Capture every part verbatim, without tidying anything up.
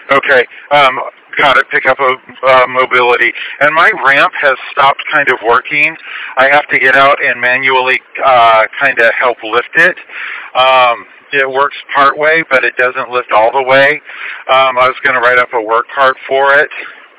Okay, um, got it. Pick up a uh, mobility, and my ramp has stopped kind of working. I have to get out and manually uh, kind of help lift it. Um, it works part way, but it doesn't lift all the way. Um, I was going to write up a work card for it.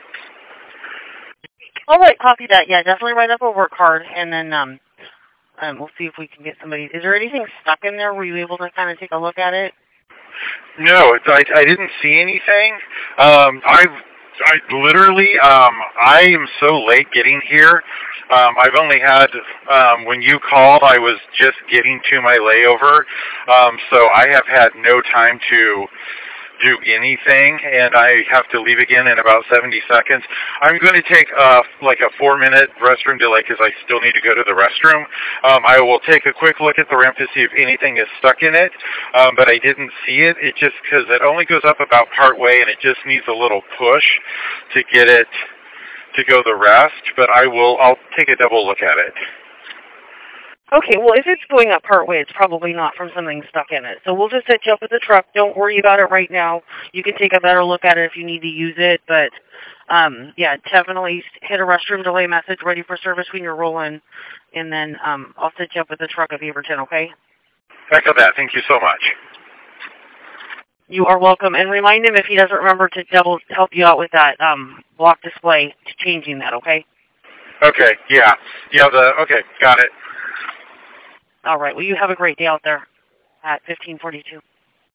All right, copy that. Yeah, definitely write up a work card, and then um, um, we'll see if we can get somebody. Is there anything stuck in there? Were you able to kind of take a look at it? No, it's, I, I didn't see anything. Um, I've, I literally, um, I am so late getting here. Um, I've only had, um, when you called, I was just getting to my layover. Um, so I have had no time to do anything, and I have to leave again in about seventy seconds. I'm going to take uh, like a four-minute restroom delay because I still need to go to the restroom. Um, I will take a quick look at the ramp to see if anything is stuck in it, um, but I didn't see it. It just because it only goes up about part way, and it just needs a little push to get it to go the rest. But I will. I'll take a double look at it. Okay, well, if it's going up part way, it's probably not from something stuck in it. So we'll just set you up with the truck. Don't worry about it right now. You can take a better look at it if you need to use it. But, um, yeah, definitely hit a restroom delay message, ready for service when you're rolling. And then um, I'll set you up with the truck at Beaverton, okay? Echo that. Thank you so much. You are welcome. And remind him if he doesn't remember to double help you out with that um, block display, changing that, okay? Okay, yeah. Yeah, the, okay, got it. All right. Well, you have a great day out there at fifteen forty-two.